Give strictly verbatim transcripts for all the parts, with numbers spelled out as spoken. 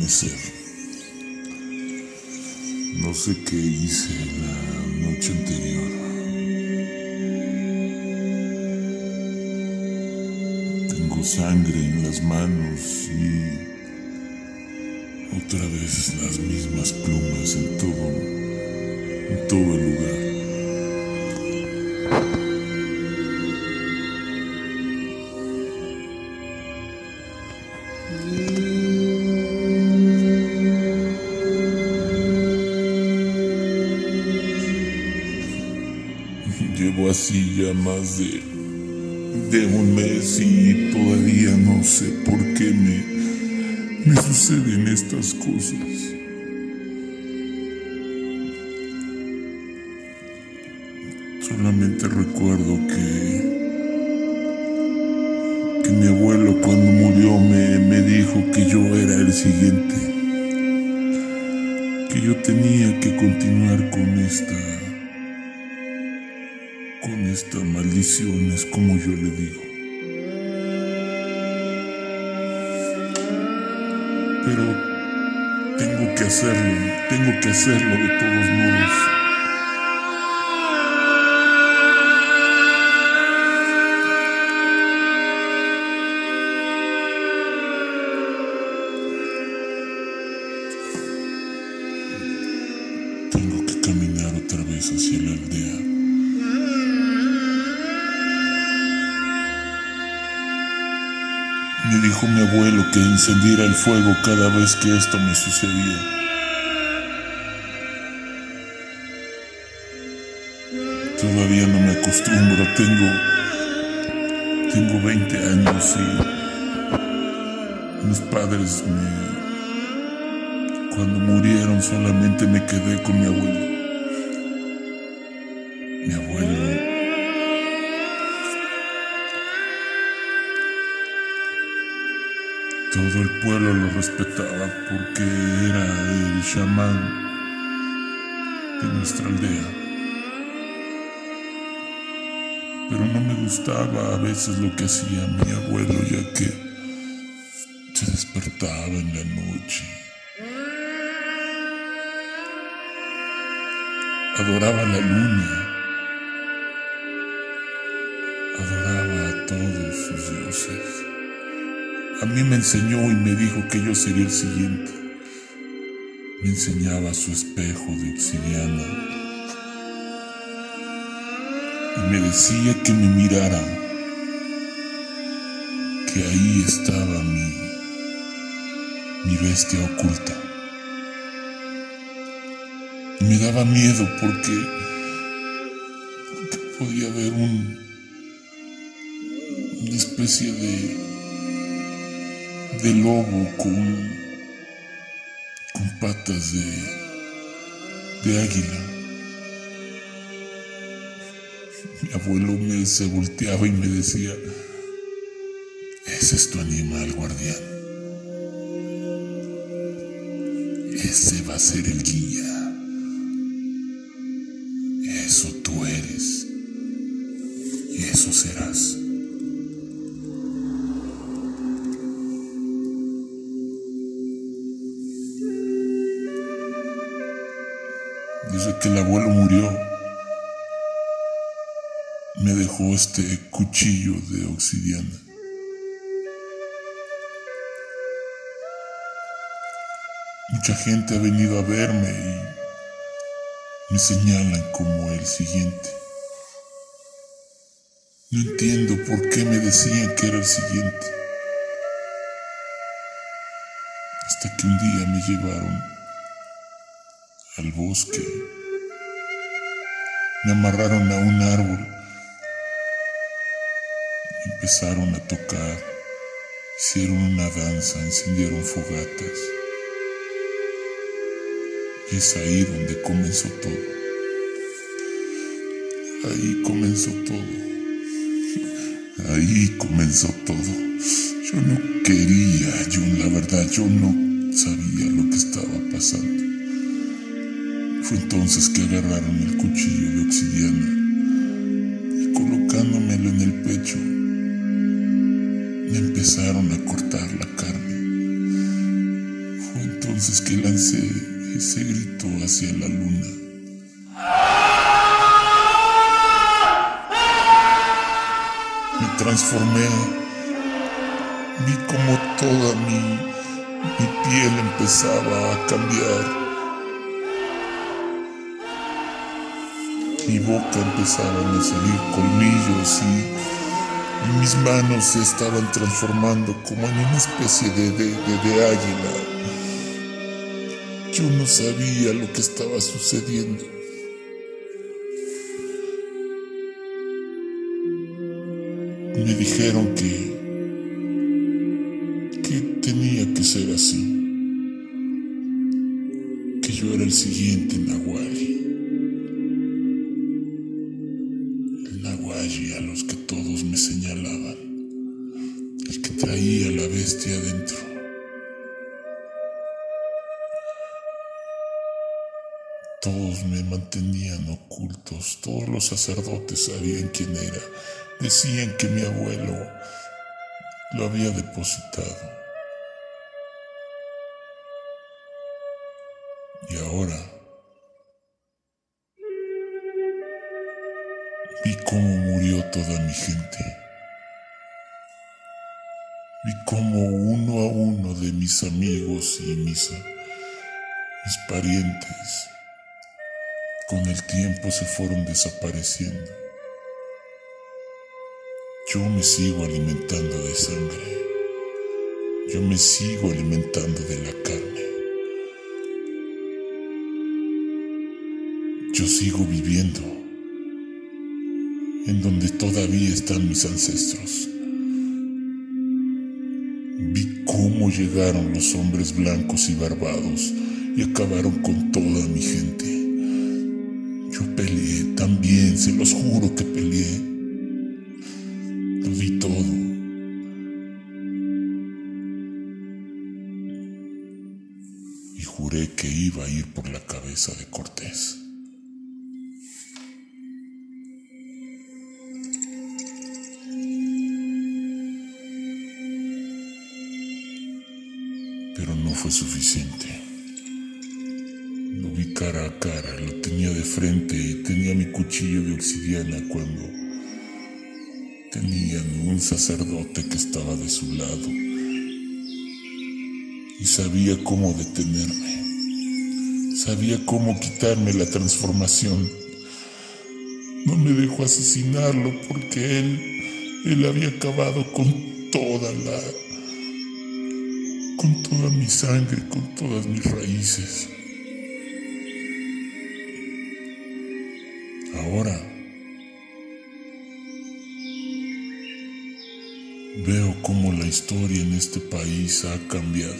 amanecer. No sé qué hice la noche anterior. Tengo sangre en las manos y otra vez las mismas plumas en todo, en todo el lugar. Llevo así ya más de, de un mes y todavía no sé por qué me, me suceden estas cosas. Solamente recuerdo que, que mi abuelo cuando murió me, me dijo que yo era el siguiente, que yo tenía que continuar con esta... con esta maldición, es como yo le digo. Pero tengo que hacerlo, tengo que hacerlo de todos modos. Tengo que caminar otra vez hacia la aldea. Me dijo mi abuelo que encendiera el fuego cada vez que esto me sucedía. Todavía no me acostumbro, tengo, tengo veinte años y mis padres me, cuando murieron solamente me quedé con mi abuelo. Mi abuelo todo el pueblo lo respetaba porque era el chamán de nuestra aldea. Pero no me gustaba a veces lo que hacía mi abuelo, ya que se despertaba en la noche. Adoraba la luna. Adoraba a todos sus dioses. A mí me enseñó y me dijo que yo sería el siguiente. Me enseñaba su espejo de obsidiana. Y me decía que me mirara, que ahí estaba mi, mi bestia oculta. Y me daba miedo porque, porque podía haber un, una especie de... de lobo con, con patas de, de águila. Mi abuelo me se volteaba y me decía: ese es tu animal guardián, ese va a ser el guía, eso tú eres y eso serás. Desde que el abuelo murió, me dejó este cuchillo de obsidiana. Mucha gente ha venido a verme y me señalan como el siguiente. No entiendo por qué me decían que era el siguiente. Hasta que un día me llevaron al bosque, me amarraron a un árbol, empezaron a tocar, hicieron una danza, encendieron fogatas, y es ahí donde comenzó todo. Ahí comenzó todo. Ahí comenzó todo. Yo no quería, yo la verdad, yo no sabía lo que estaba pasando. Fue entonces que agarraron el cuchillo de obsidiana y colocándomelo en el pecho, me empezaron a cortar la carne. Fue entonces que lancé ese grito hacia la luna. Me transformé, vi como toda mi, mi piel empezaba a cambiar. Mi boca empezaban a salir colmillos y, y mis manos se estaban transformando como en una especie de, de, de, de águila. Yo no sabía lo que estaba sucediendo. Me dijeron que, que tenía que ser así, que yo era el siguiente Nahuali. A los que todos me señalaban, el que traía la bestia adentro. Todos me mantenían ocultos, todos los sacerdotes sabían quién era, decían que mi abuelo lo había depositado. Y ahora vi cómo murió toda mi gente. Vi cómo uno a uno de mis amigos y mis, mis parientes con el tiempo se fueron desapareciendo. Yo me sigo alimentando de sangre. Yo me sigo alimentando de la carne. Yo sigo viviendo en donde todavía están mis ancestros. Vi cómo llegaron los hombres blancos y barbados y acabaron con toda mi gente. Yo peleé también, se los juro que peleé. Lo vi todo. Y juré que iba a ir por la cabeza de Cortés. Pero no fue suficiente. Lo vi cara a cara, lo tenía de frente y tenía mi cuchillo de obsidiana cuando tenían un sacerdote que estaba de su lado y sabía cómo detenerme, sabía cómo quitarme la transformación. No me dejó asesinarlo porque él, él había acabado con toda la... con toda mi sangre, con todas mis raíces. Ahora veo cómo la historia en este país ha cambiado,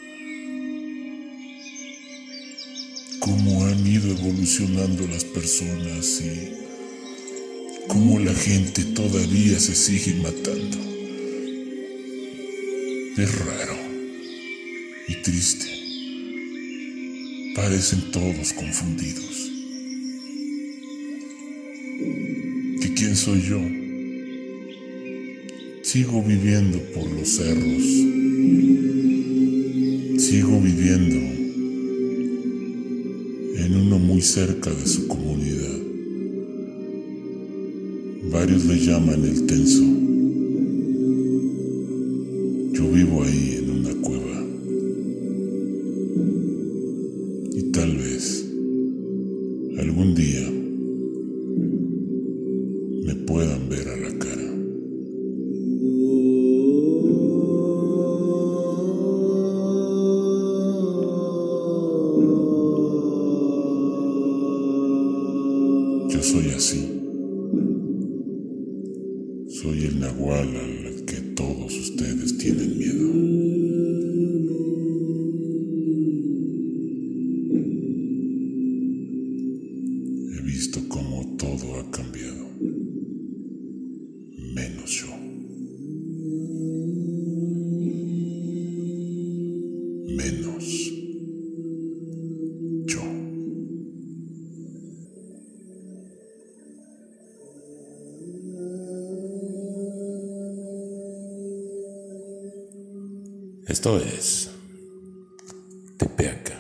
cómo han ido evolucionando las personas y cómo la gente todavía se sigue matando. Es raro y triste. Parecen todos confundidos. ¿Que quién soy yo? Sigo viviendo por los cerros. Sigo viviendo en uno muy cerca de su comunidad. Varios le llaman el Tenso. Yo vivo ahí en una cueva. Y tal vez algún día me puedan ver a la cara. Yo soy así. Soy el nahual al que todos ustedes tienen miedo. He visto cómo todo ha cambiado, menos yo. Menos yo. Esto es Tepeaca.